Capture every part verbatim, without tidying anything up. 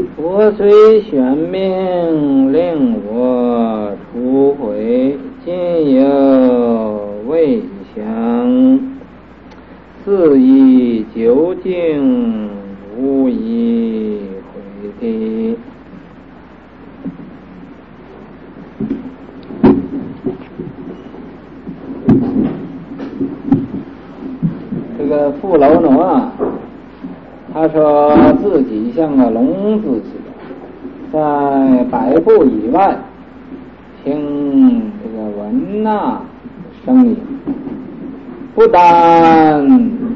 我虽玄命令我初回，今有未详，四意究竟，无以回避。这个富楼奴啊，他说自己像个聋子似的，在百步以外听这个闻呐声音，不但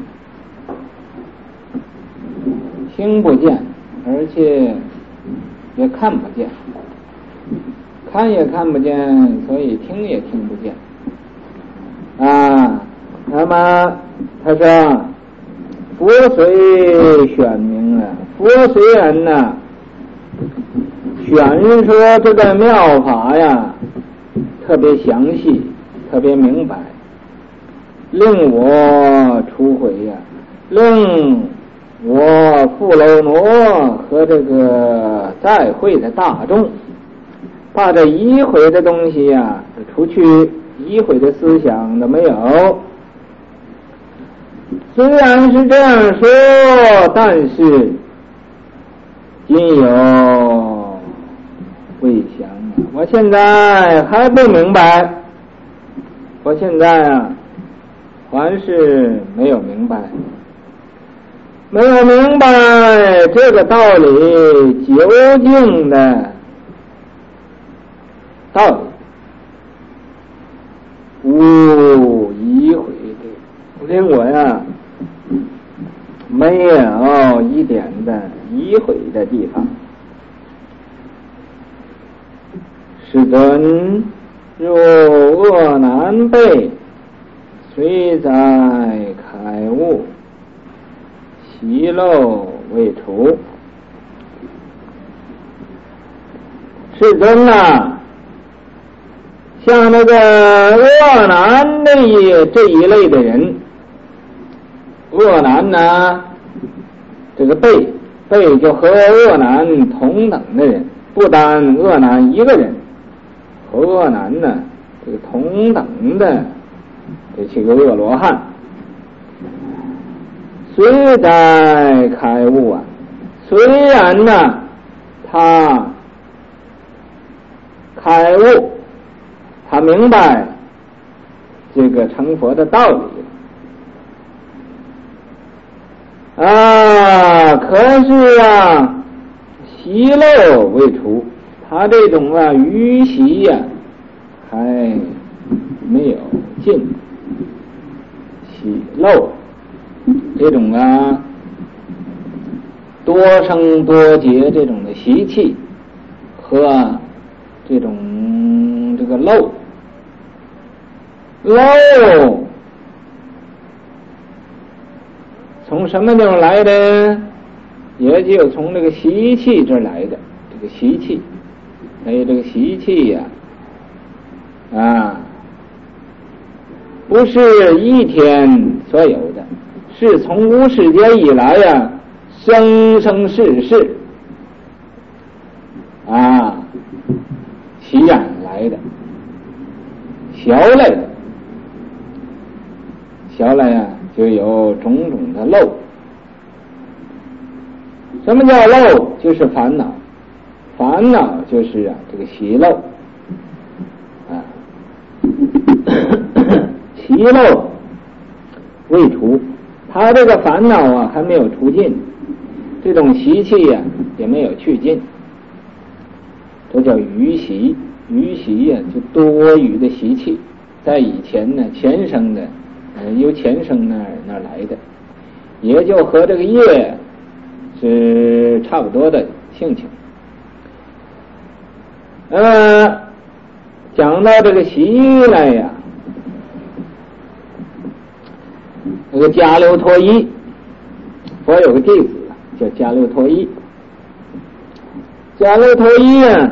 听不见，而且也看不见，看也看不见，所以听也听不见啊。那么他说佛虽选明了，佛虽然呢选说这个妙法呀特别详细，特别明白，令我初回呀，令我富楼奴和这个在会的大众把这一回的东西呀除去，一回的思想都没有。虽然是这样说，但是今有未详啊！我现在还不明白，我现在啊还是没有明白，没有明白这个道理究竟的道理，无一回的，令我呀没有一点的疑悔的地方。世尊若恶难备，虽在开悟，习漏未除。世尊啊，像那个恶难的这一类的人，恶难呢，这个辈辈就和恶难同等的人，不单恶难一个人，和恶难呢这个同等的这七个恶罗汉，虽在开悟啊，虽然呢他开悟，他明白这个成佛的道理啊，可是啊习漏未除，他这种啊余习呀、啊、还没有尽，习漏这种啊多生多劫这种的习气和、啊、这种这个漏漏从什么地方来的？也就从这个习气这儿来的。这个习气，还有这个习气呀、啊，啊，不是一天所有的，是从无始劫以来呀、啊，生生世世啊，习染来的，学来的，学来呀、啊。就有种种的漏。什么叫漏？就是烦恼，烦恼就是啊这个习漏啊，习漏未除，他这个烦恼啊还没有除尽，这种习气呀、啊、也没有去尽，这叫余习。余习呀、啊、就多余的习气，在以前呢前生的。由前生那儿那儿来的，也就和这个业是差不多的性情。呃，讲到这个习来呀，那个迦留陀夷，佛有个弟子叫迦留陀夷，迦留陀夷啊，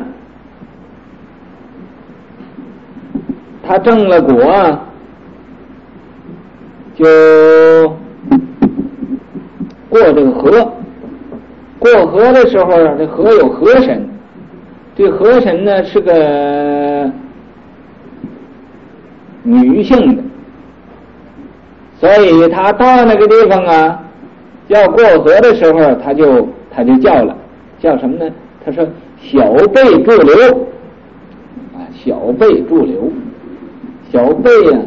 他证了果啊。就过这个河， 过河的时候，这河有河神，这河神呢是个女性的，所以他到那个地方啊，要过河的时候，他就他就叫了，叫什么呢？他说小辈驻留啊，小辈驻留，小辈啊，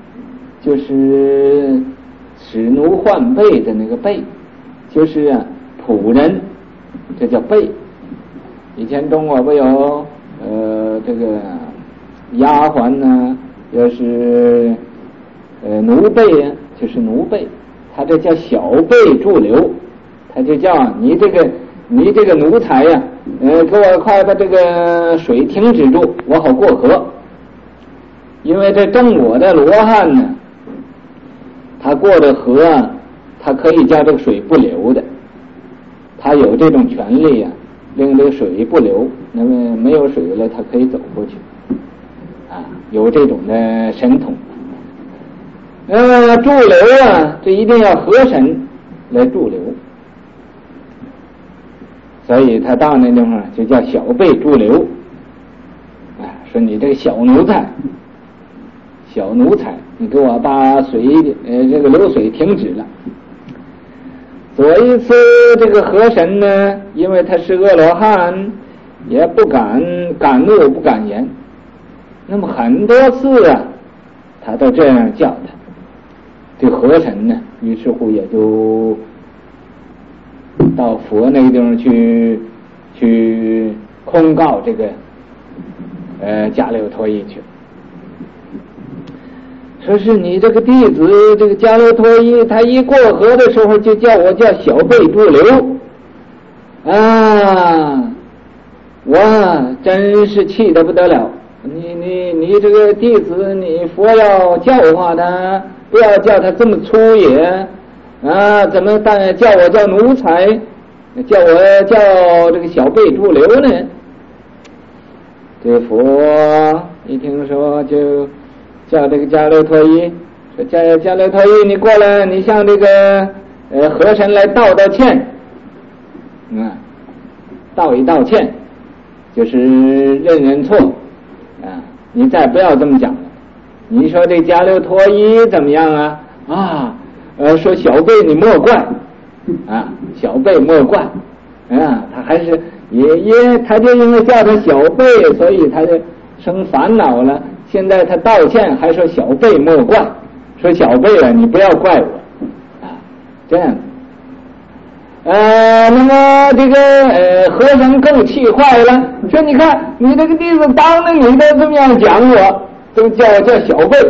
就是使奴换辈的那个辈，就是啊仆人，这叫辈。以前中国不有呃这个丫鬟呢，要是呃奴辈啊，就是奴辈，他这叫小辈驻留，他就叫你这个你这个奴才呀、啊，呃给我快把这个水停止住，我好过河。因为这正我的罗汉呢，他过的河啊，他可以叫这个水不流的，他有这种权利啊，令这个水不流，那么没有水了，他可以走过去，啊，有这种的神通。那么驻留啊，这一定要河神来驻留，所以他到那地方就叫小辈驻留，啊，说你这个小奴才。小奴才，你给我把水呃这个流水停止了。左一次这个河神呢，因为他是阿罗汉，也不敢敢怒不敢言，那么很多次啊，他都这样叫他。这河神呢，于是乎也就到佛那个地方去去控告这个呃迦留陀夷去。说是你这个弟子，这个迦留陀夷，他一过河的时候就叫我叫小辈驻留啊！我真是气得不得了。你你你这个弟子，你佛要教化他，不要叫他这么粗野啊！怎么但叫我叫奴才，叫我叫这个小辈驻留呢？这佛一听说就。叫这个迦留陀夷，说迦迦留陀夷，你过来，你向这个呃河神来道道歉，嗯，道一道歉，就是认认错啊，你再不要这么讲了。你说这迦留陀夷怎么样啊？啊，呃，说小辈你莫怪啊，小辈莫怪啊，他还是也也，他就因为叫他小辈，所以他就生烦恼了。现在他道歉还说小辈莫怪，说小辈啊，你不要怪我啊，这样。呃，那么这个呃和尚更气坏了，说你看你这个弟子当着你都这么样讲我，都叫我叫小辈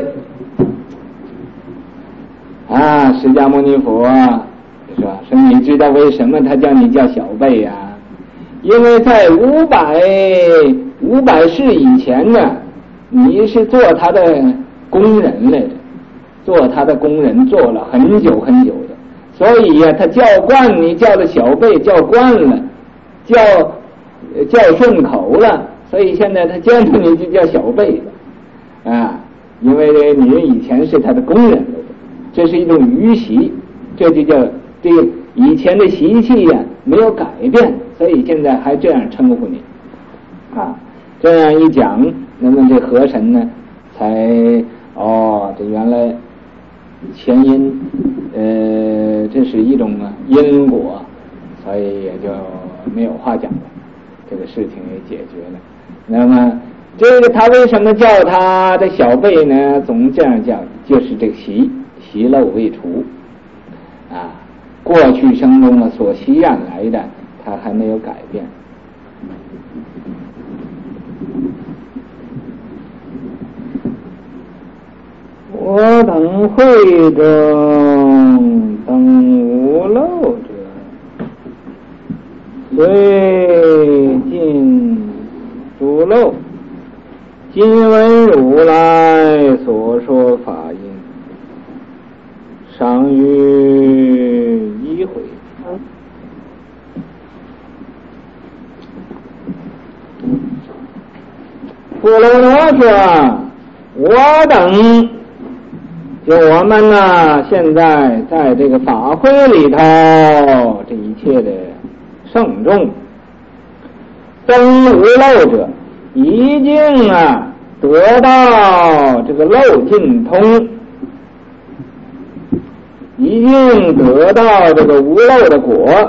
啊。释迦牟尼佛说说你知道为什么他叫你叫小辈呀、啊？因为在五百五百世以前呢。你是做他的工人来的，做他的工人做了很久很久的，所以呀、啊，他叫惯你叫的小辈叫惯了，叫叫顺口了，所以现在他见着你就叫小辈了啊，因为你以前是他的工人来的，这是一种余习，这就叫这个以前的习气呀、啊、没有改变，所以现在还这样称呼你啊，这样一讲。那么这河神呢，才哦，这原来前因，呃，这是一种啊因果，所以也就没有话讲了，这个事情也解决了。那么这个他为什么叫他的小辈呢？总这样叫，就是这个习习漏未除啊，过去生中呢所习染来的，他还没有改变。我等会中等无漏者，虽尽诸漏，今闻如来所说法音，尚于一回。婆罗多说，我等就我们呢，现在在这个法会里头，这一切的圣众，登无漏者已经啊得到这个漏尽通，已经得到这个无漏的果，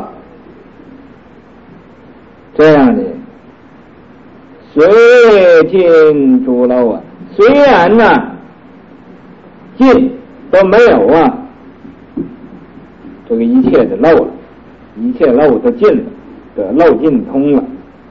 这样的虽尽诸漏啊，虽然呢尽都没有啊这个一切的漏了，一切漏都尽了，得漏尽通了。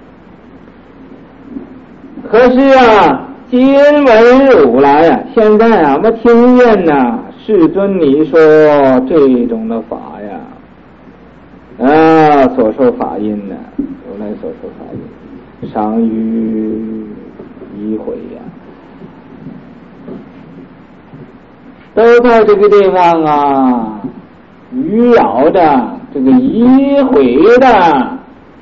可是啊，今闻如来啊，现在啊，我听见呐，世尊你说这种的法呀，啊，所说法音呢，如来所说法音，尚于一回呀，都在这个地方啊，余扰着这个一回的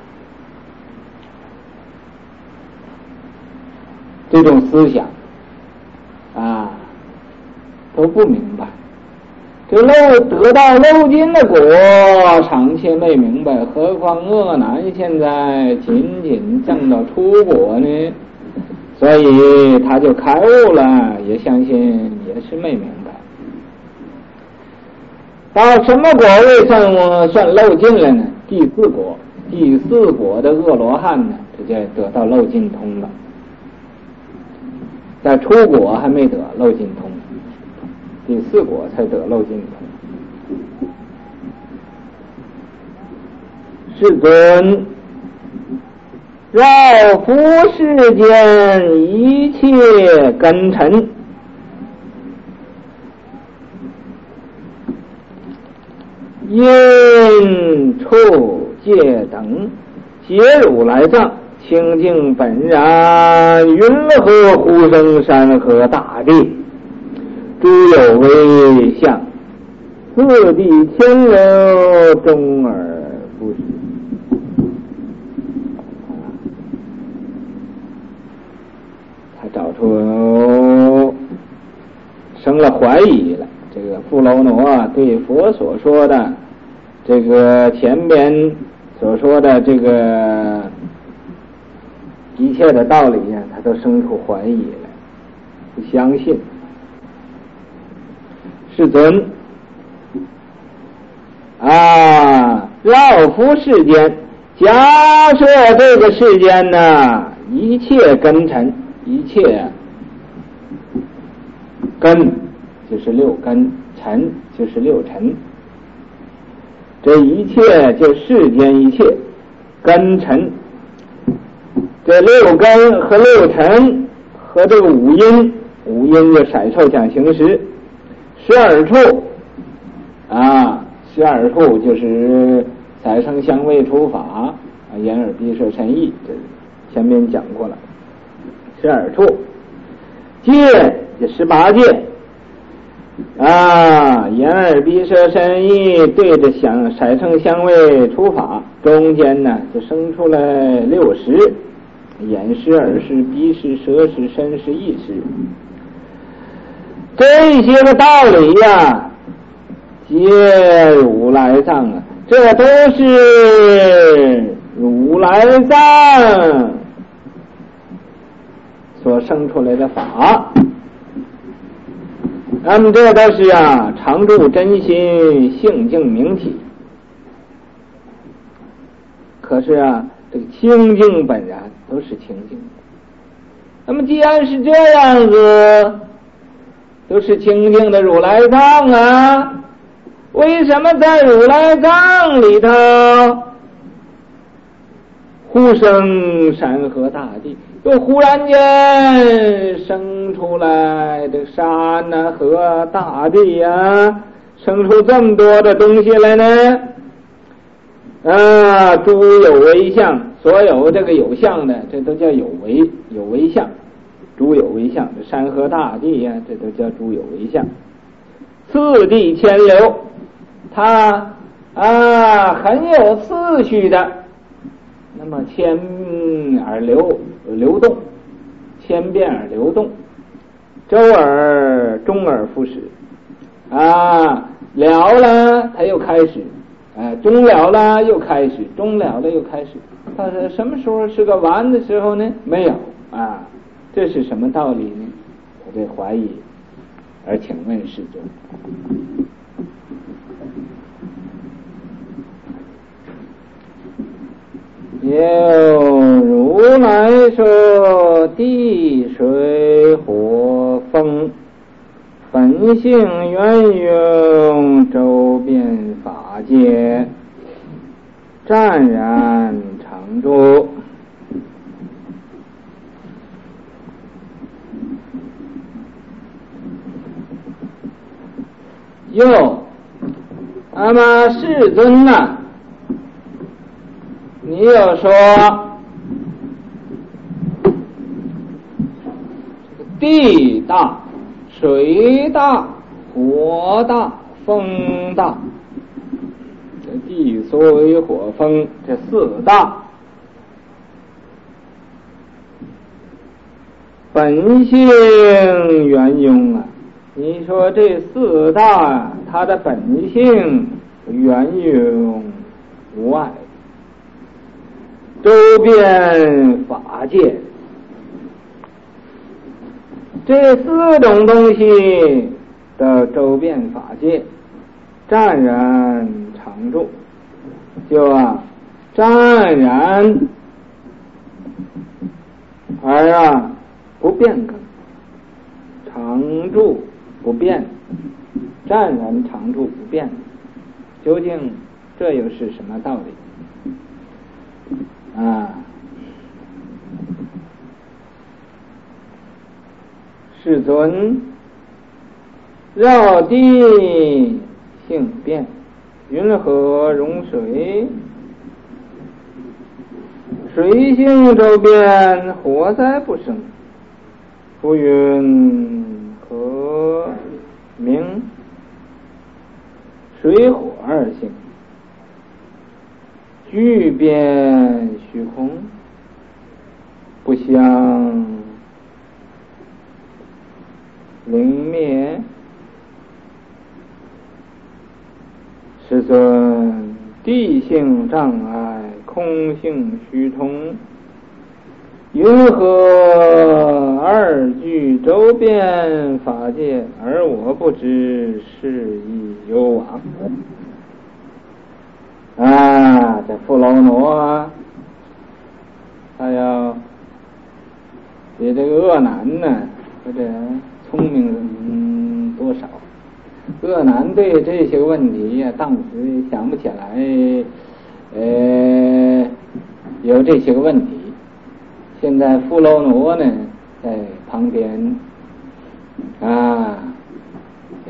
这种思想啊，都不明白。这漏得到漏尽的果，尚且没明白，何况恶男现在仅仅证到出果呢？所以他就开悟了，也相信也是没明白。到什么果位算算漏尽了呢？第四果，第四果的恶罗汉呢，这就得到漏尽通了。在出果还没得漏尽通，第四果才得漏尽通。世尊，绕伏世间一切根尘，因处界等，皆如来藏，清净本然，云何呼声山河大地，诸有为相，四地千流，终而不息。他找出生了怀疑了，这个富楼那对佛所说的这个前边所说的这个一切的道理呀，他都生出怀疑来，不相信。世尊啊，绕伏世间，假设这个世间呢，一切根尘，一切根就是六根，尘就是六尘，这一切就世间一切根尘，这六根和六尘和这个五阴，五阴就色受想行识，十二处啊，十二处就是色声香味触法啊，眼耳鼻舌身意，这前面讲过了。十二处界就十八界啊，眼耳鼻舌身意对着想色声香味触法，中间呢就生出来六识，眼识、耳识、鼻识、舌识、身识、意识，这些个道理呀，皆如来藏啊，这都是如来藏所生出来的法。那么这都是啊，常住真心，性净明体。可是啊，这个清净本然都是清净的。那么既然是这样子，都是清净的如来藏啊，为什么在如来藏里头忽生山河大地，又忽然间生出来的山呐、河、大地呀、啊，生出这么多的东西来呢？啊，诸有为相，所有这个有相的，这都叫有为，有为相。诸有为相，这山河大地呀、啊，这都叫诸有为相。次第千流，它啊很有次序的，那么千而流流动，千变而流动，周而终而复始啊，了了它又开始哎，终了了又开始，终了了又开始。他说什么时候是个完的时候呢？没有啊，这是什么道理呢？他这怀疑，而请问世尊，有如来说地水火风本性圆用周遍法界湛然常住，又那么世尊呢，你又说地大水大火大风大，这地水火风这四大本性圆用啊，你说这四大它的本性圆用无碍，周遍法界，这四种东西的周遍法界湛然常住，就啊湛然而啊不变更，常住不变，湛然常住不变，究竟这又是什么道理啊？世尊，绕地性变，云何容水？水性周遍，火灾不生。浮云何名？水火二性，具变虚空，不相灵灭。世尊，地性障碍，空性虚通，云何二具周遍法界，而我不知，是亦有往。啊，这富楼罗啊，他要比这个恶男呢，或者聪明人多少。恶男对这些问题呀、啊，当时想不起来，呃，有这些个问题。现在富楼罗呢，在旁边啊，就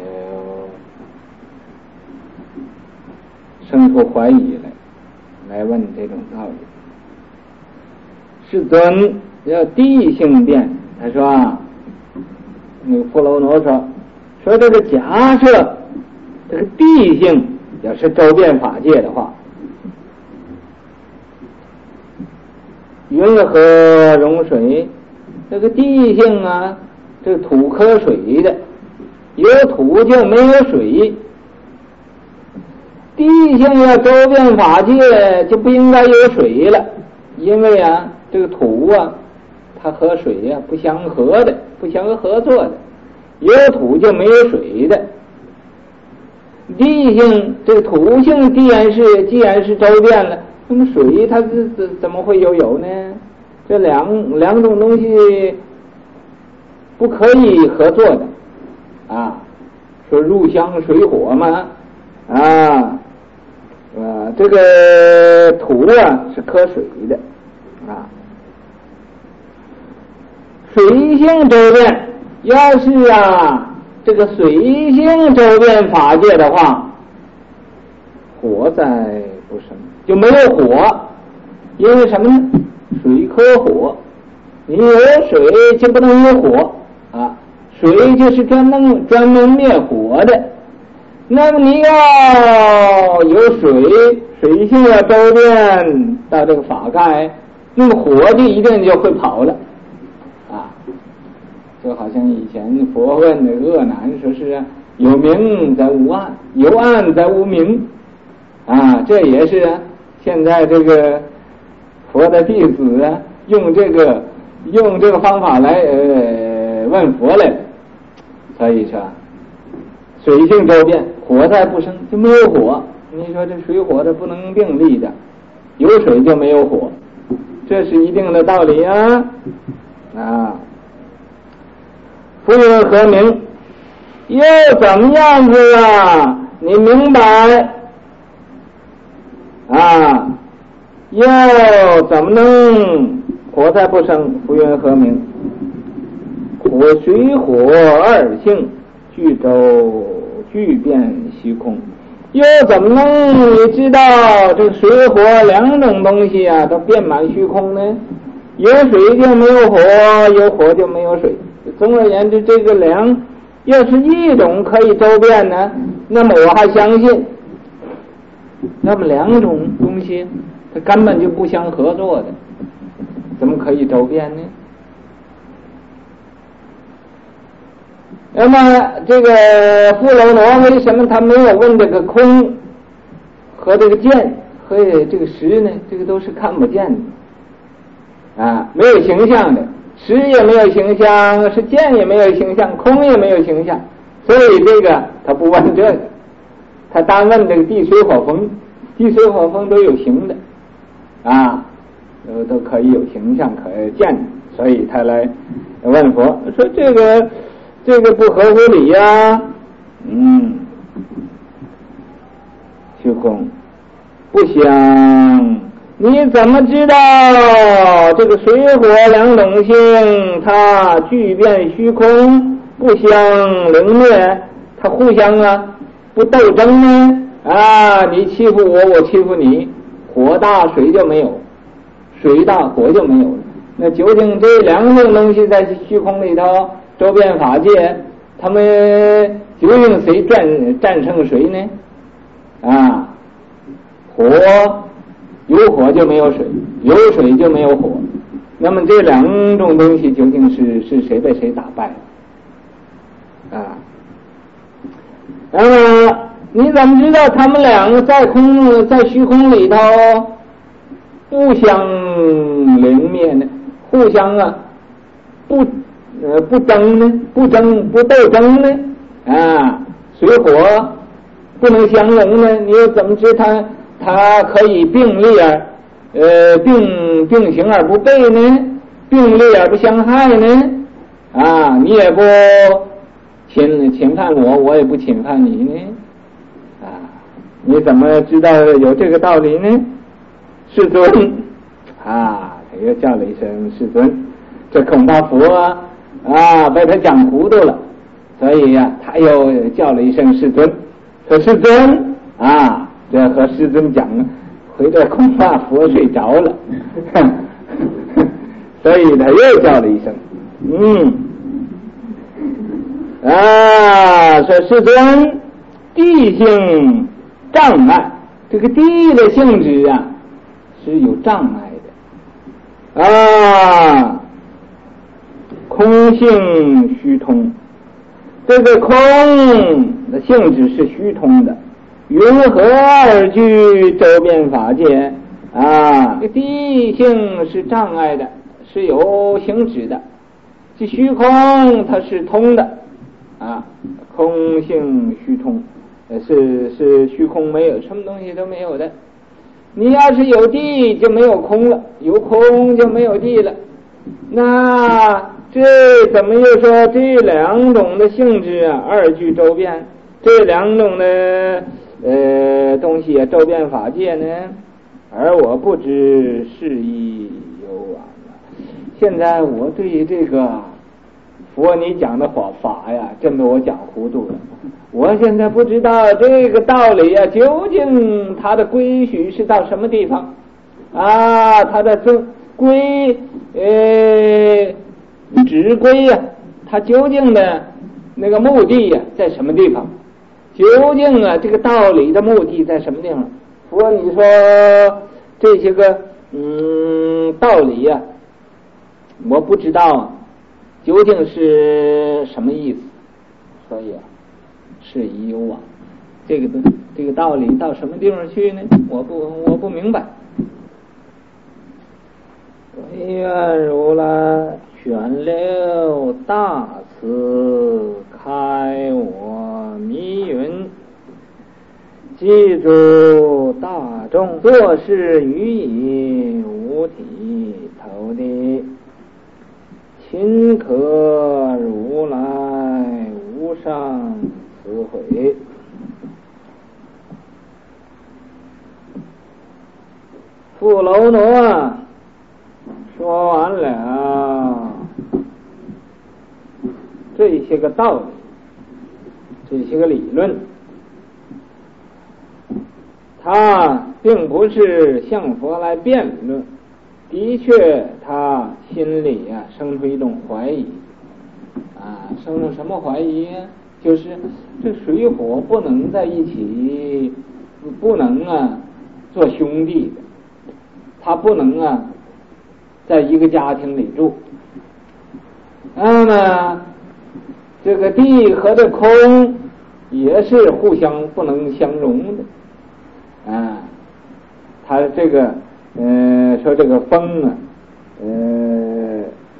生出怀疑来，来问这种道理。世尊要地性变，他说啊，那个富楼罗说。说这个假设这个地性要是周遍法界的话，云何容水？这个地性啊，这个土克水的，有土就没有水。地性要周遍法界，就不应该有水了，因为啊，这个土啊，它和水啊不相合的，不相合作的。有土就没有水的，地性这个土性既然是既然是周遍了，那么水它是怎怎么会有有呢？这两两种东西不可以合作的啊！说入香水火嘛啊，呃，这个土啊是克水的啊，水性周遍。要是啊，这个水性周遍法界的话，火灾不生，就没有火。因为什么呢？水克火，你有水就不能有火啊。水就是专门专门灭火的。那么你要有水，水性要周遍到这个法界，那么火就一定就会跑了。就好像以前佛问的恶男说是有明在无暗，有暗在无明啊， 这也是啊，现在这个佛的弟子啊，用这个用这个方法来呃问佛来，所以说水性周变，火再不生就没有火。你说这水火的不能并立的，有水就没有火，这是一定的道理啊啊！浮云和明又怎么样子啊？你明白啊？又怎么能火再不生？浮云和明，火水火二性俱周俱变虚空。又怎么能你知道这个水火两种东西啊都遍满虚空呢？有水就没有火，有火就没有水。总而言之，这个两要是一种可以周变呢，那么我还相信。那么两种东西它根本就不相合作的，怎么可以周变呢？那么这个富楼罗为什么他没有问这个空和这个见和这个实呢？这个都是看不见的啊，没有形象的，实也没有形象，是见也没有形象，空也没有形象，所以这个他不问这个，他单问这个地水火风，地水火风都有形的啊，都都可以有形象可见，所以他来问佛说这个这个不合乎理呀、啊，嗯，虚空不相，你怎么知道这个水火两种性它俱变虚空，不相灵灭，它互相啊不斗争呢？啊，你欺负我，我欺负你，火大水就没有，水大火就没有了。那究竟这两种东西在虚空里头周遍法界，他们究竟谁战战胜谁呢？啊，火有火就没有水，有水就没有火。那么这两种东西究竟是是谁被谁打败啊？那么你怎么知道他们两个在空在虚空里头不相灵灭呢？互相啊不呃不争呢？不争不斗争呢？啊，水火不能相容呢？你又怎么知它它可以并立而呃并并行而不悖呢？并立而不相害呢？啊，你也不侵侵犯我，我也不侵犯你呢？啊，你怎么知道有这个道理呢？世尊啊，他又叫了一声世尊，这恐怕佛啊啊被他讲糊涂了，所以呀、啊，他又叫了一声世尊，说世尊啊，这和世尊讲，回头恐怕佛睡着了，所以他又叫了一声，嗯。啊，说世尊，地性障碍，这个地的性质啊是有障碍的啊。空性虚通，这个空的性质是虚通的，云何而具周遍法界啊？这地性是障碍的，是有性质的，这虚空它是通的。啊，空性虚通，是是虚空没有，什么东西都没有的。你要是有地就没有空了，有空就没有地了。那这怎么又说这两种的性质啊，二具周遍，这两种的呃东西啊，周遍法界呢？而我不知是亦有往了。现在我对这个佛你讲的法法呀，真被我讲糊涂了。我现在不知道这个道理啊，究竟它的归许是到什么地方啊？它的尊归呃指归呀，它究竟的那个目的呀在什么地方？究竟啊这个道理的目的在什么地方？佛你说这些个嗯道理呀，我不知道啊。究竟是什么意思？所以啊，是以有往这个这个道理到什么地方去呢？我不我不明白。唯愿如来宣流大慈，开我迷云，记住大众，做事予以五体投地，亲可如来无上慈悔。富楼那说完了这些个道理，这些个理论，他并不是向佛来辩论，的确他心里啊生出一种怀疑啊，生出什么怀疑啊？就是这水火不能在一起，不能啊做兄弟的，他不能啊在一个家庭里住。那么这个地和这空也是互相不能相容的啊。他这个呃说这个风啊，呃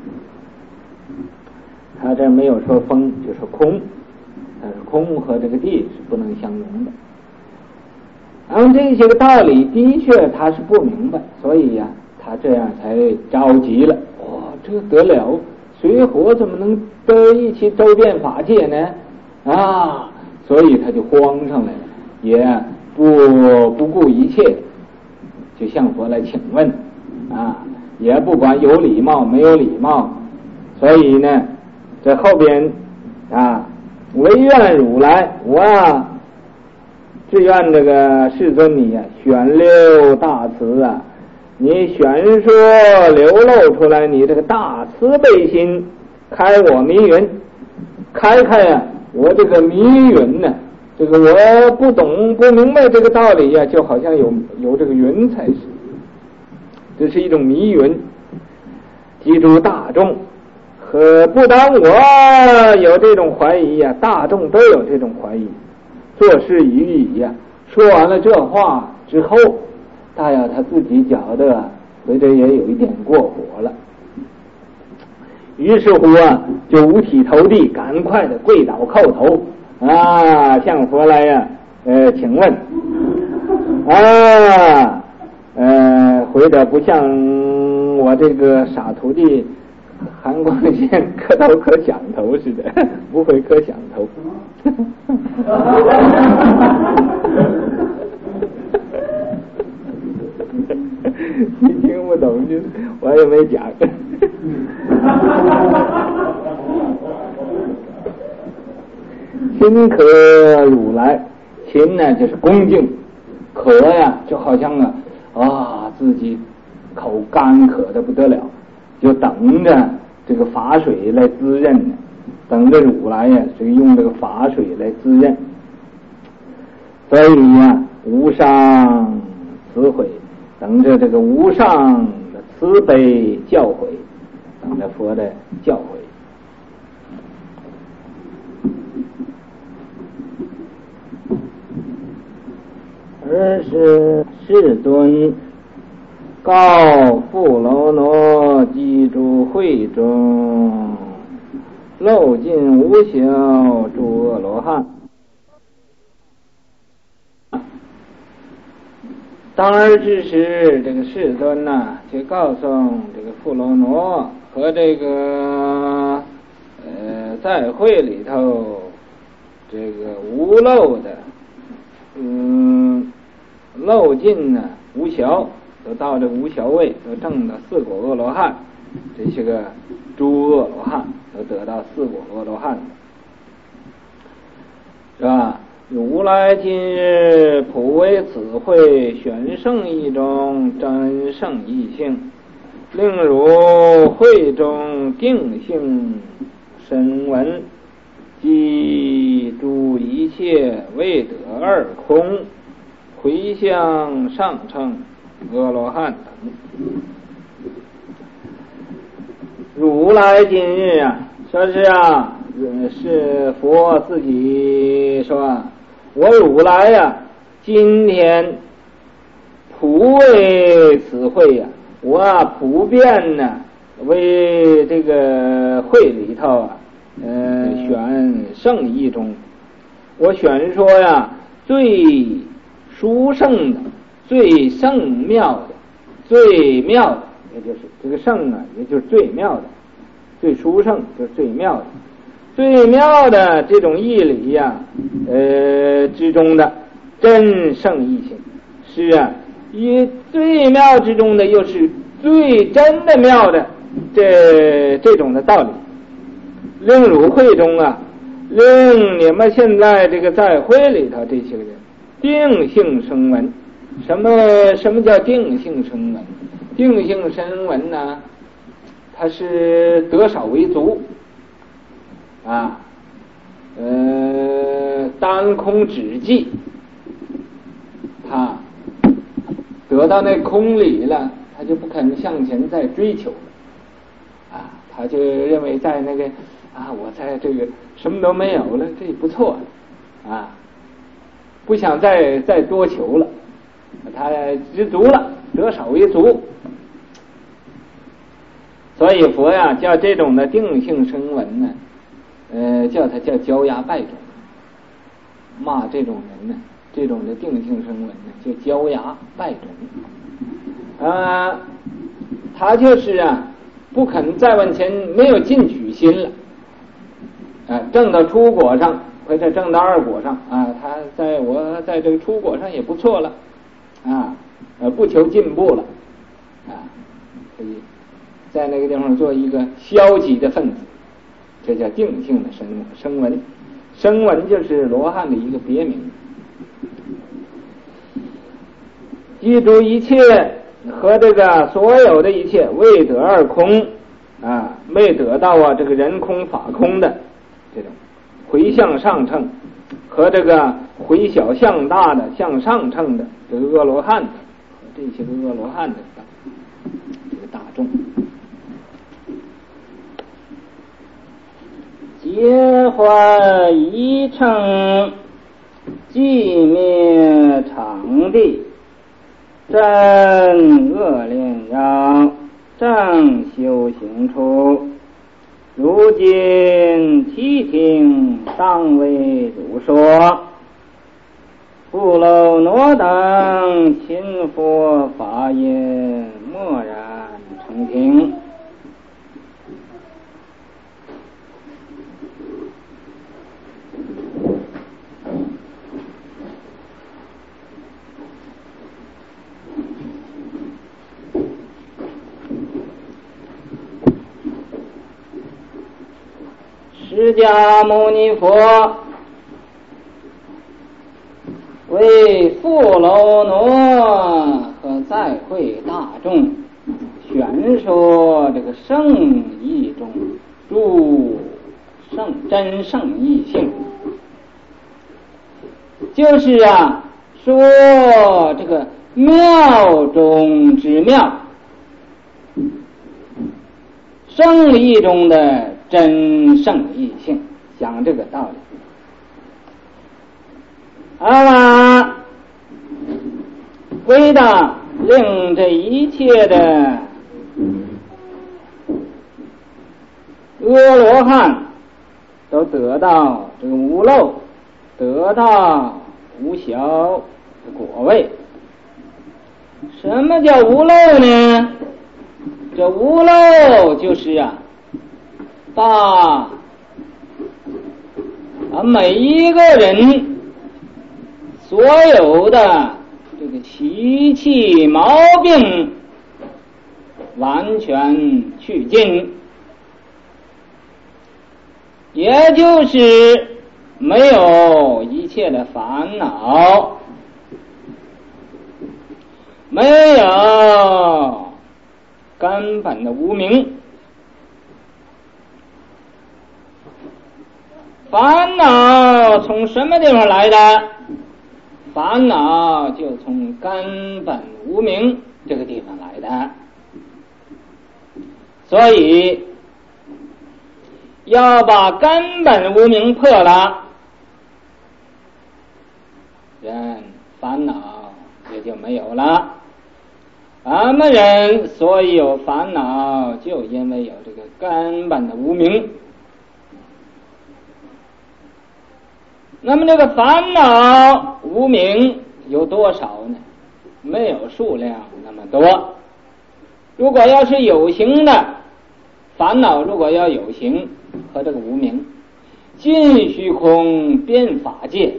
他这没有说风，就说空，但是空和这个地是不能相容的。然后这些个道理的确他是不明白，所以呀、啊他这样才着急了。哇，这得了，水火怎么能在一起周遍法界呢？啊，所以他就慌上来了，也不不顾一切，就向佛来请问啊，也不管有礼貌没有礼貌。所以呢，这后边啊，唯愿如来，我啊，只愿这个世尊你啊，宣流大慈啊。你宣说流露出来你这个大慈悲心，开我迷云，开开呀、啊、我这个迷云呢、啊，这个我不懂不明白这个道理呀、啊，就好像有有这个云彩似的，这是一种迷云。记住大众，和不当我有这种怀疑呀、啊，大众都有这种怀疑。做事予以呀，说完了这话之后，大要他自己觉得觉得也有一点过火了，于是乎啊，就五体投地，赶快的跪倒叩头啊，向佛来呀、啊，呃，请问啊，呃，回答不像我这个傻徒弟韩光线磕头磕响头似的，不会磕响头。你听不懂就我也没讲。亲可如来，亲呢就是恭敬，渴呀就好像啊啊自己口干渴的不得了，就等着这个法水来滋润呢，等着如来呀这个用这个法水来滋润。所以呀、啊、无上慈悔，等着这个无上的慈悲教诲，等着佛的教诲。而是世尊告富楼那记住会中，漏尽无休诸阿罗汉。当而之时，这个世尊呐、啊，就告诉这个富楼那和这个呃在会里头这个无漏的，嗯，漏尽呢无晓，都到这个无晓位，都证到四果阿罗汉，这些个诸阿罗汉都得到四果阿罗汉，是吧？如来今日普为此会选圣义中真圣义性，令如会中定性深闻，即诸一切未得二空，回向上乘阿罗汉等。如来今日啊，说是啊，是佛自己说， 我如来呀、啊，今天普为此会呀、啊，我、啊、普遍呢为这个会里头啊，呃，选圣义中，我选说呀，最殊胜的、最圣妙的、最妙的，也就是这个圣啊，也就是最妙的，最殊胜就是最妙的。最妙的这种义理呀、啊，呃之中的真圣义性是啊，以最妙之中的又是最真的妙的这这种的道理。令汝会中啊，令你们现在这个在会里头这些人定性声闻。什么什么叫定性声闻？定性声闻呢，它是得少为足。啊，呃，单空止寂，他得到那空理了，他就不肯向前再追求了，啊，他就认为在那个啊，我在这个什么都没有了，这不错，啊，不想再再多求了，他知足了，得少为足。所以佛呀，叫这种的定性声闻呢。呃，叫他叫焦牙败种，骂这种人呢，这种的定性声闻呢，叫焦牙败种。啊，他就是啊，不肯再往前，没有进取心了。啊，正到初果上，或者正到二果上啊，他在我在这个初果上也不错了，啊，呃，不求进步了，啊，可以在那个地方做一个消极的分子。这叫定性的声声闻，声闻就是罗汉的一个别名。记住一切和这个所有的一切未得二空啊，未得到啊这个人空法空的这种回向上乘和这个回小向大的向上乘的这个阿罗汉的和这些个阿罗汉的这个大众。 结怀一乘，寂灭场地，真恶恋扰，正修行处。如今谛听当为主说，富楼那等亲佛法音，默然成听。释迦牟尼佛为富楼那和在会大众宣说这个圣义中诸圣真圣义性，就是啊说这个妙中之妙，圣义中的真圣义性，讲这个道理。啊，为的令这一切的阿罗汉都得到这个无漏，得到无小的果位。什么叫无漏呢？这无漏就是啊把啊每一个人所有的这个习气毛病完全去尽，也就是没有一切的烦恼，没有根本的无明。烦恼从什么地方来的？烦恼就从根本无明这个地方来的。所以要把根本无明破了， 烦恼也就没有了。俺们人所以有烦恼，就因为有这个根本的无明。那么这个烦恼无明有多少呢？没有数量那么多。如果要是有形的烦恼，如果要有形和这个无明，尽虚空遍法界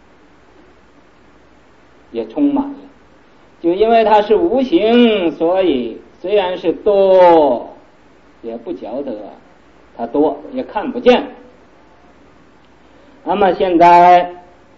也充满了。就因为它是无形，所以虽然是多，也不觉得它多，也看不见。那么现在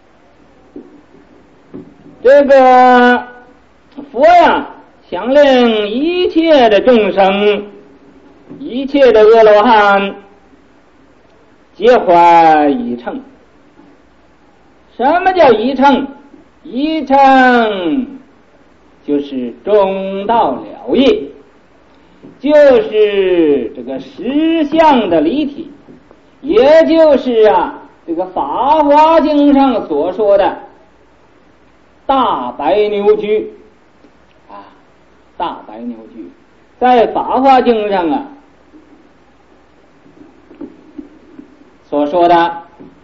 这个佛呀，想令一切的众生，一切的阿罗汉皆怀一乘。什么叫一乘？一乘就是中道了义，就是这个实相的离体，也就是啊这个《法华经》上所说的大白牛居啊，大白牛居，在《法华经》上啊所说的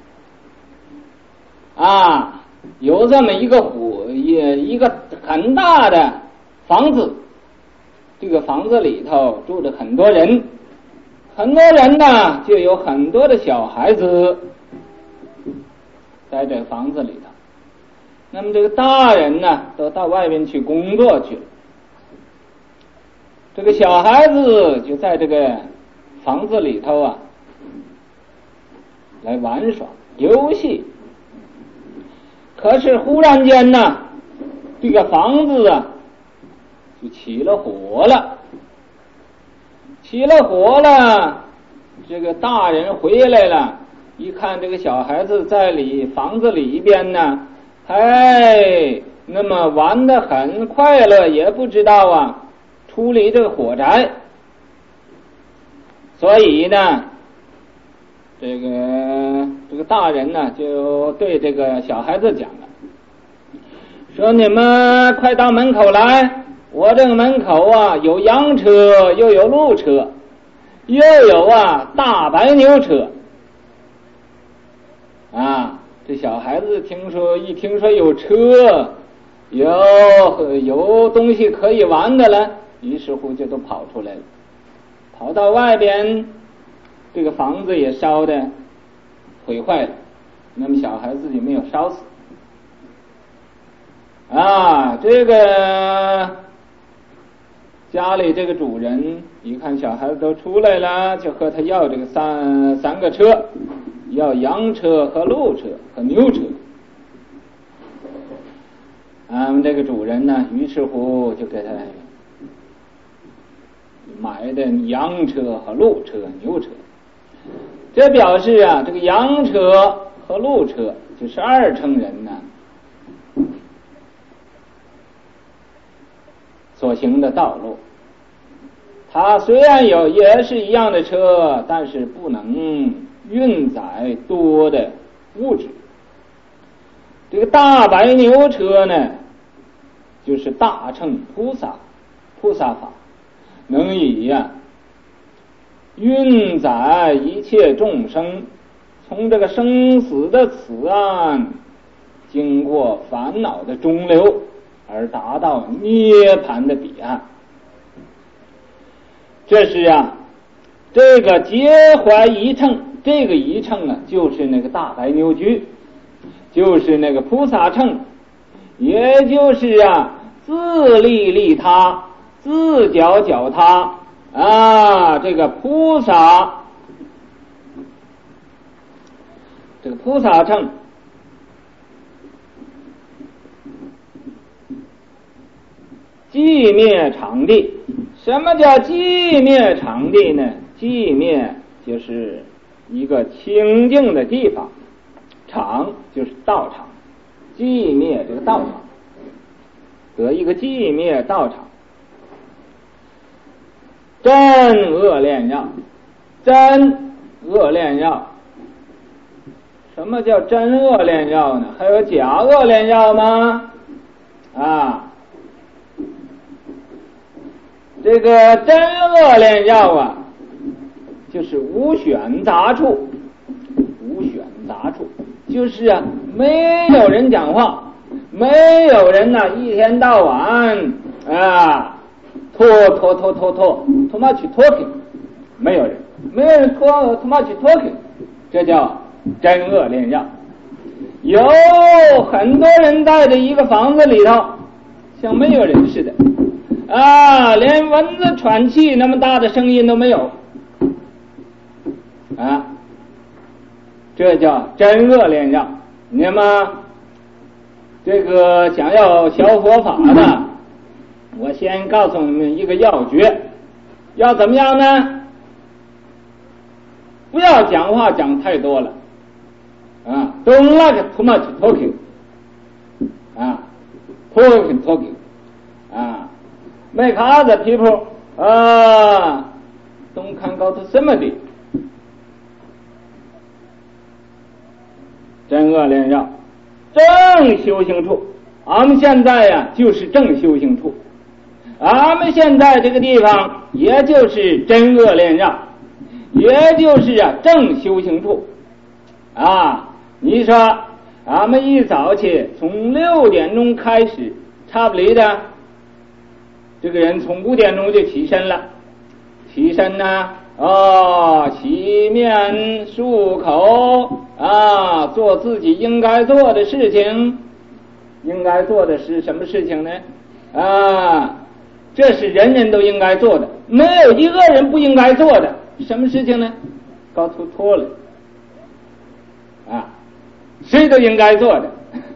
啊，有这么一个湖，也一个很大的房子，这个房子里头住着很多人，很多人呢就有很多的小孩子在这个房子里头。那么这个大人呢都到外面去工作去了，这个小孩子就在这个房子里头啊来玩耍游戏。可是忽然间呢，这个房子啊就起了火了，起了火了，这个大人回来了，一看这个小孩子在里房子里边呢，哎，那么玩得很快乐，也不知道啊处理这个火灾。所以呢这个这个大人呢就对这个小孩子讲了，说你们快到门口来，我这个门口啊有洋车，又有路车，又有啊大白牛车啊。这小孩子听说一听说有车，有有东西可以玩的了，于是乎就都跑出来了，跑到外边，这个房子也烧的毁坏了，那么小孩子就没有烧死啊。这个家里这个主人一看小孩子都出来了，就和他要这个三三个车，要洋车和路车和牛车。俺们这个主人呢，于是乎就给他买的洋车和路车牛车。这表示啊，这个洋车和路车就是二乘人呢所行的道路。它虽然有也是一样的车，但是不能运载多的物质。这个大白牛车呢，就是大乘菩萨菩萨法，能以呀、啊、运载一切众生从这个生死的此岸经过烦恼的中流，而达到涅槃的彼岸。这是啊这个皆怀一乘，这个一乘啊就是那个大白牛居，就是那个菩萨乘，也就是啊自利利他，自脚脚他啊。这个菩萨，这个菩萨乘寂灭场地。什么叫寂灭场地呢？寂灭就是一个清净的地方，场就是道场，寂灭这个道场，得一个寂灭道场。真恶炼药，真恶炼药。什么叫真恶炼药呢？还有假恶炼药吗？ 啊，这个真恶练药啊，就是无选杂处，无选杂处，就是啊，没有人讲话，没有人呐、啊，一天到晚啊，拖拖拖拖拖，too much talking， 没有人，没有人拖 too much talking， 这叫真恶练药。有很多人在这一个房子里头，像没有人似的，啊，连蚊子喘气那么大的声音都没有，啊，这叫真恶练药。那么这个想要学佛法的，我先告诉你们一个要诀，要怎么样呢？不要讲话讲太多了，啊 ，don't like too much talking， 啊 ，talking talking， 啊 ，make other people 啊 don't come go to somebody。真恶练药，正修行处，俺们现在呀、啊、就是正修行处，俺们现在这个地方也就是真恶练药，也就是啊正修行处啊。你说俺们一早起从六点钟开始，差不离的这个人从五点钟就起身了，起身呢，哦，洗面漱口啊，做自己应该做的事情。应该做的是什么事情呢？啊，这是人人都应该做的，没有一个人不应该做的。什么事情呢？Go to toilet， 啊，谁都应该做的。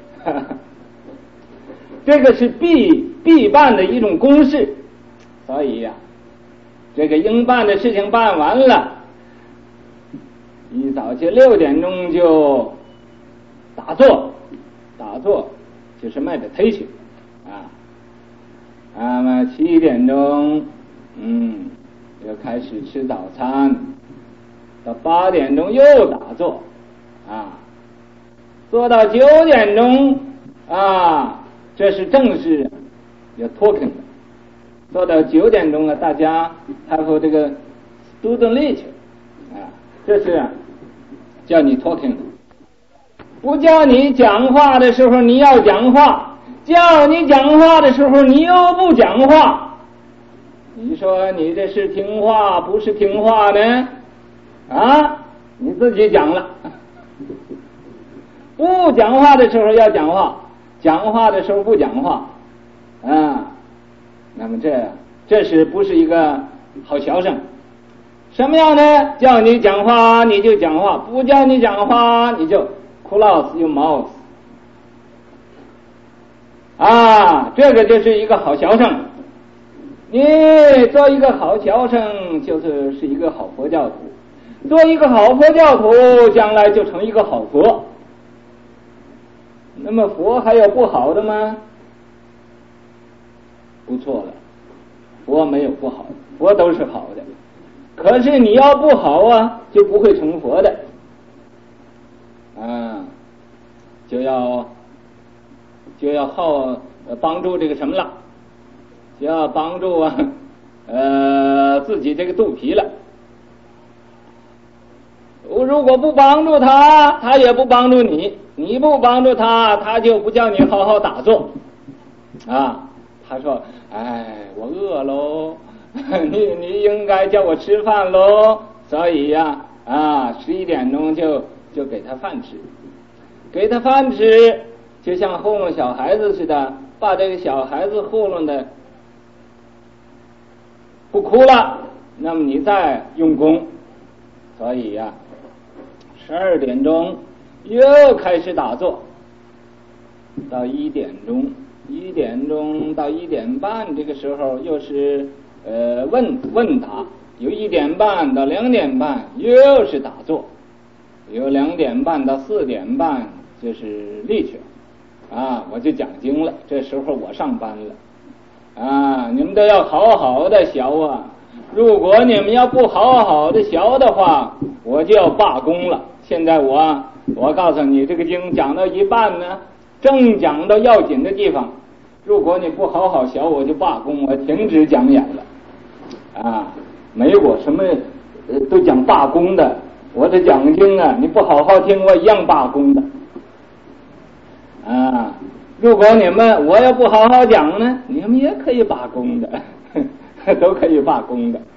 这个是必必办的一种公事，所以呀、啊，这个应办的事情办完了，一早起六点钟就打坐，打坐就是 meditation 啊，那么七点钟，嗯，就开始吃早餐，到八点钟又打坐，啊，做到九点钟啊，这是正式有 talking 的。做到九点钟了，大家还有这个 student lecture 啊，这是叫你 talking 的。不叫你讲话的时候你要讲话，叫你讲话的时候你又不讲话，你说你这是听话不是听话呢？啊，你自己讲了。不讲话的时候要讲话，讲话的时候不讲话，啊，那么这这是不是一个好学生？什么样呢？叫你讲话你就讲话，不叫你讲话你就 close your mouth。啊，这个就是一个好学生。你做一个好学生，就是是一个好佛教徒。做一个好佛教徒，将来就成一个好佛。那么佛还有不好的吗？不错了，佛没有不好的，佛都是好的。可是你要不好啊，就不会成佛的。啊，就要就要好帮助这个什么了，就要帮助啊，呃，自己这个肚皮了。如果不帮助他，他也不帮助你；你不帮助他，他就不叫你好好打坐。啊，他说：“哎，我饿喽，你你应该叫我吃饭喽。”所以呀、啊，啊，十一点钟就就给他饭吃，给他饭吃，就像糊弄小孩子似的，把这个小孩子糊弄的不哭了，那么你再用功。所以呀、啊。十二点钟又开始打坐，到一点钟，一点钟到一点半，这个时候又是呃问问答，由一点半到两点半又是打坐，由两点半到四点半就是立去，啊，我就讲经了。这时候我上班了，啊，你们都要好好的学啊！如果你们要不好好的学的话，我就要罢工了。现在我我告诉你，这个经讲到一半呢，正讲到要紧的地方， 如果你不好好学，我就罢工，我停止讲演了。啊，没有什么呃都讲罢工的，我这讲经啊，你不好好听，我一样罢工的。啊，如果你们我要不好好讲呢，你们也可以罢工的，都可以罢工的。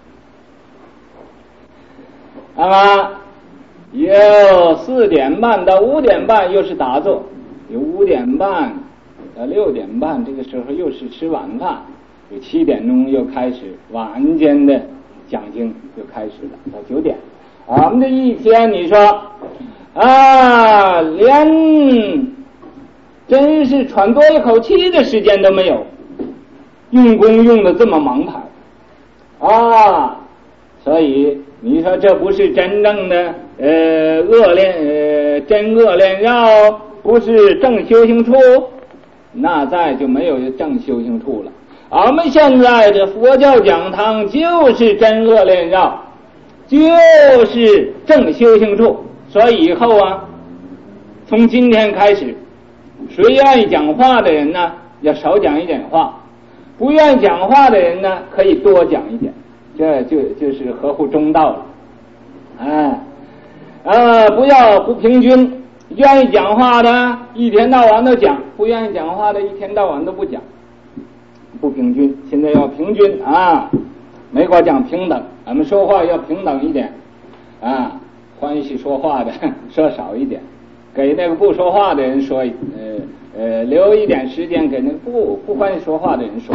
那么有四点半到五点半又是打坐，有五点半到六点半，这个时候又是吃晚饭，有七点钟又开始晚间的讲经就开始了，到九点。我们这一天你说啊，连真是喘多一口气的时间都没有，用功用的这么忙排啊，所以你说这不是真正的呃恶练呃真恶练绕，不是正修行处，那再就没有正修行处了。我们现在这佛教讲堂就是真恶练绕，就是正修行处。所以以后啊，从今天开始，谁愿意讲话的人呢，要少讲一点话；不愿意讲话的人呢，可以多讲一点。这就就是合乎中道了。哎，呃，不要不平均，愿意讲话的一天到晚都讲，不愿意讲话的一天到晚都不讲，不平均。现在要平均啊，美国讲平等，咱们说话要平等一点啊，欢喜说话的说少一点，给那个不说话的人说，呃呃，留一点时间给那个不不欢喜说话的人说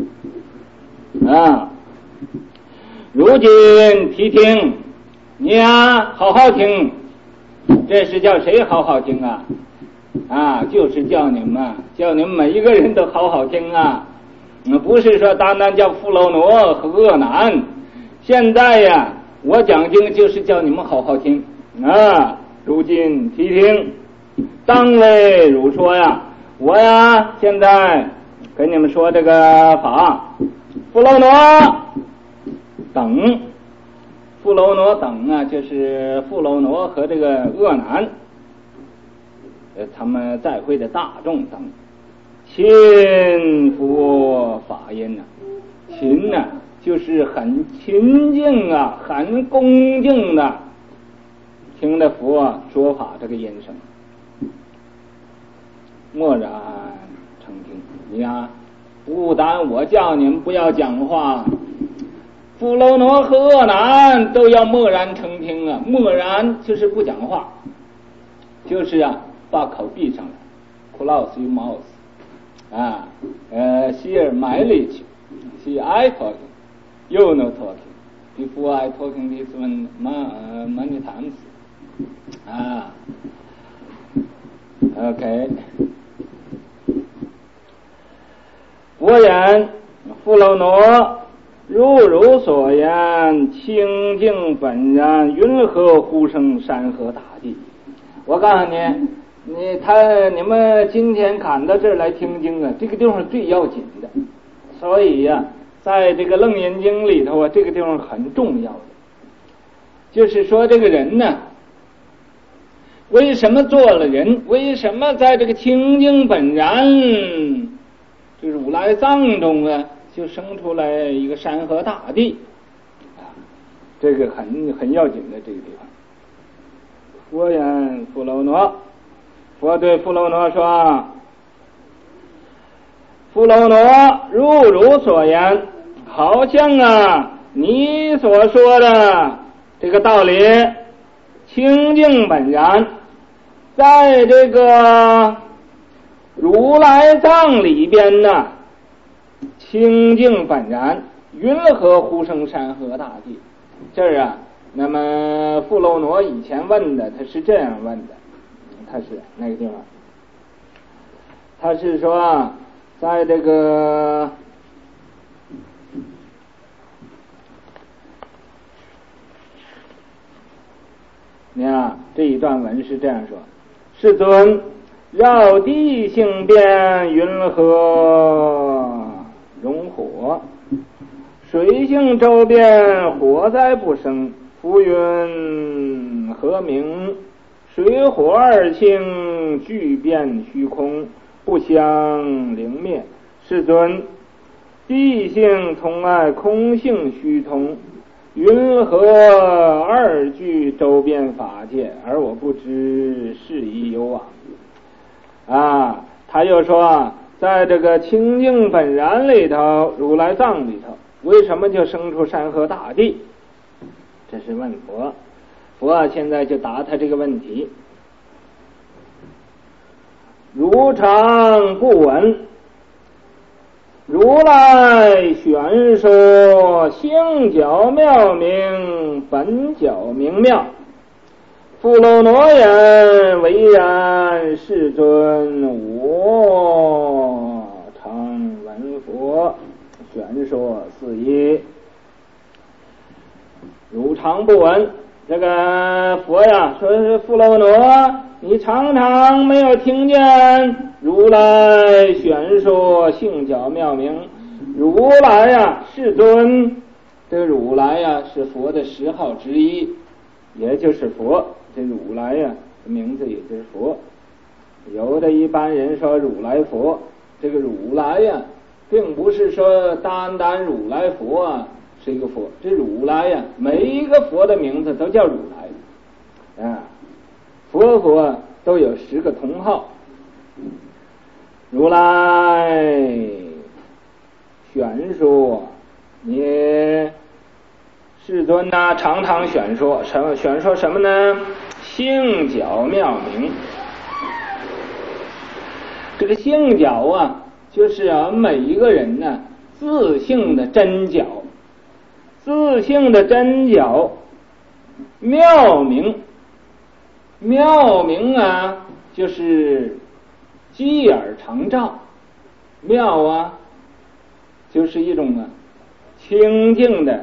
啊。如今提听，你呀好好听，这是叫谁好好听啊？啊，就是叫你们，叫你们每一个人都好好听啊！不是说单单叫富楼挪和鄂南，现在呀，我讲经就是叫你们好好听啊！如今提听，当为汝说呀，我呀现在跟你们说这个法，富楼挪等，富楼挪等啊，就是富楼挪和这个鄂南，呃，他们在会的大众等，勤佛法音呐、啊，勤呐、啊，就是很勤敬啊，很恭敬的听着佛、啊、说法这个音声，默然成听。你啊，不但我叫你们不要讲话，富楼挪和鄂南都要默然成听啊！默然就是不讲话，就是啊，把口闭上来 ，close your mouth， 啊，呃 ，here my lips, see I talking, you no talking, before I talking this one many times， 啊 ，OK， 佛言富楼挪。如汝所言，清净本然，云何呼声山河大地？我告诉你，你他你们今天赶到这儿来听经啊，这个地方最要紧的。所以呀、啊，在这个楞严经里头啊，这个地方很重要的，就是说这个人呢，为什么做了人？为什么在这个清净本然，就是五来藏中啊？就生出来一个山河大地，啊，这个很很要紧的这个地方。佛言富楼挪，佛对富楼挪说：“富楼挪，如汝所言，好像啊，你所说的这个道理，清净本然，在这个如来藏里边呢。”清净本然，云何呼声山河大地？这儿啊，那么富楼挪以前问的，他是这样问的，他是那个地方，他是说，在这个你看这一段文是这样说：世尊，绕地性变，云何容火？水性周变，火灾不生。浮云何名？水火二性，俱变虚空。 不相灵灭。世尊，地性同爱，空性虚通，云何二句周遍法界，而我不知是亦有往。啊，他就说，在这个清净本然里头，如来藏里头，为什么就生出山河大地？这是问佛。佛现在就答他这个问题。如常不闻，如来玄说，性角妙明，本角明妙。富楼那言，唯然世尊，我常闻佛玄说四义。如常不闻，这个佛呀，说是富楼那，你常常没有听见如来玄说性角妙明。如来呀，世尊，这个如来呀是佛的十号之一，也就是佛。这如来呀名字也就是佛。有的一般人说如来佛，这个如来呀并不是说单单如来佛啊是一个佛，这如来呀每一个佛的名字都叫如来啊，佛佛都有十个同号。如来玄说，你世尊呐、啊、常常玄说什么？玄说什么呢？性角妙明。这个性角啊，就是啊每一个人呢自性的真角，自性的真角妙明。妙明啊，就是机耳常照。妙啊，就是一种啊清净的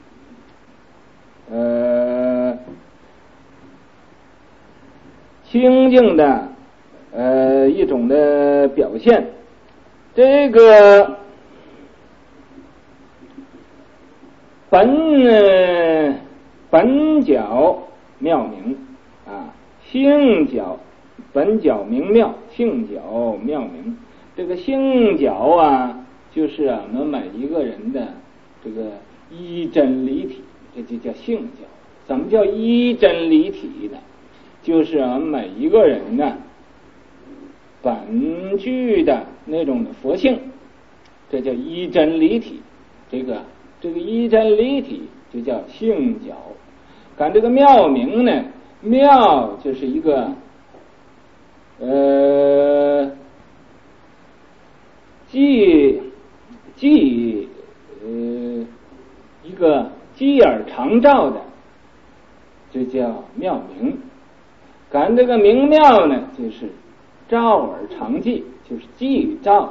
呃清净的呃一种的表现。这个本呃本角妙明啊，性角本角明妙，性角妙明。这个性角啊，就是啊我们每一个人的这个一真离体，这就叫性角。怎么叫一真离体呢？就是啊每一个人呢本具的那种的佛性，这叫一真离体。这个这个一真离体就叫性角。看这个妙明呢，妙就是一个呃既既呃一个机耳常照的，这叫妙明。看这个明妙呢，就是照耳常寂，就是寂照。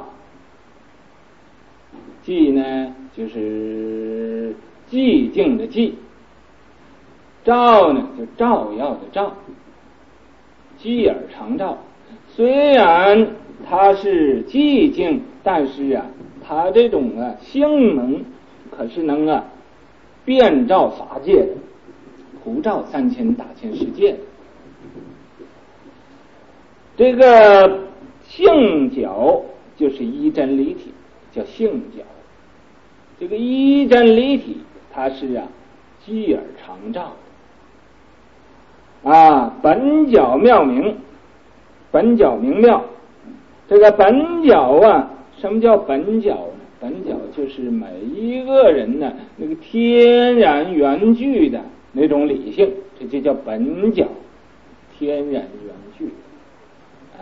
寂呢，就是寂静的寂。照呢，就照耀的照。机耳常照，虽然它是寂静，但是啊，它这种啊性能可是能啊遍照法界的，普照三千大千世界的。这个性角就是一真离体，叫性角。这个一真离体，它是啊机耳常照啊，本角妙明，本角明妙。这个本角啊，什么叫本角呢？本角就是每一个人呢那个天然原具的那种理性，这就叫本角，天然原具啊。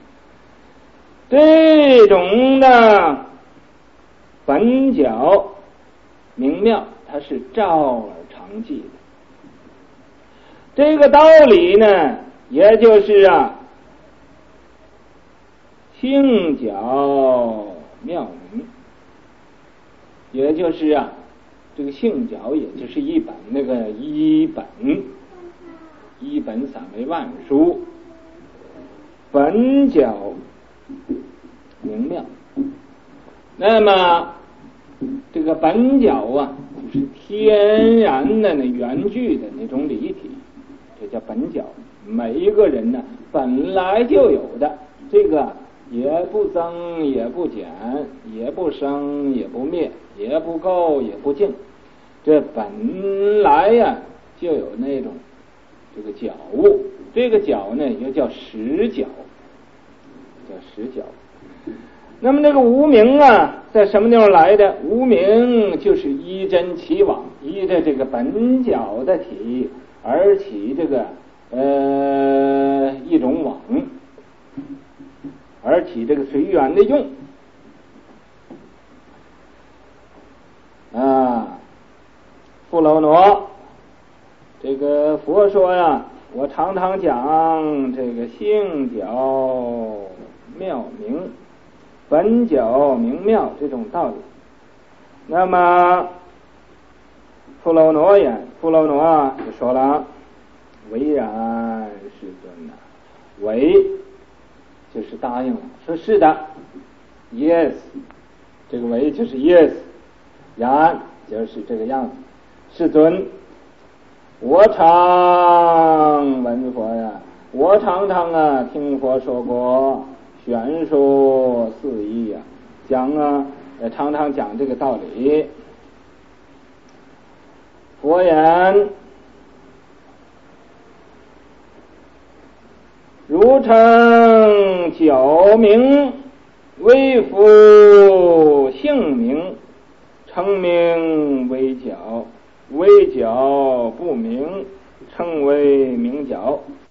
这种的本角明妙，它是照耳常寂的。这个道理呢，也就是啊性角妙明，也就是啊这个性角，也就是一本那个一本一本散为万书，本角明妙。那么这个本角啊，就是天然的那原具的那种离体，这叫本角。每一个人呢本来就有的这个也不增也不减，也不生也不灭，也不垢也不净。这本来呀就有那种这个觉悟，这个觉呢又叫实觉，叫实觉。那么这个无明啊，在什么地方来的？无明就是依真起网，依着这个本觉的体而起这个呃一种网，而起这个随缘的用啊。富楼那，这个佛说呀，我常常讲这个性觉妙明，本觉明妙这种道理。那么富楼那也，富楼那就说了，唯然世尊呐、啊，唯就是答应了，说是的 ，yes， 这个唯就是 yes， 然就是这个样子。世尊，我常闻佛呀，我常常啊听佛说过玄说四义呀，讲啊常常讲这个道理。佛言：如称觉明，为夫性明，称名为觉，为觉不明，称为明觉。